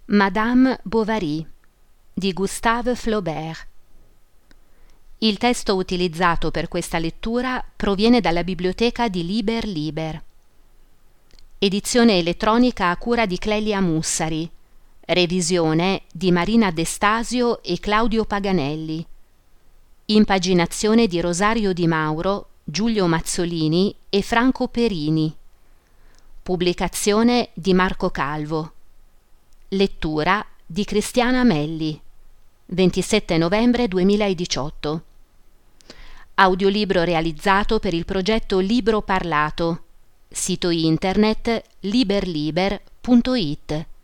Madame Bovary di Gustave Flaubert. Il testo utilizzato per questa lettura proviene dalla biblioteca di Liber Liber. Edizione elettronica a cura di Clelia Mussari. Revisione di Marina Destasio e Claudio Paganelli. Impaginazione di Rosario Di Mauro, Giulio Mazzolini e Franco Perini. Pubblicazione di Marco Calvo. Lettura di Cristiana Melli. 27 novembre 2018. Audiolibro realizzato per il progetto Libro Parlato. Sito internet liberliber.it.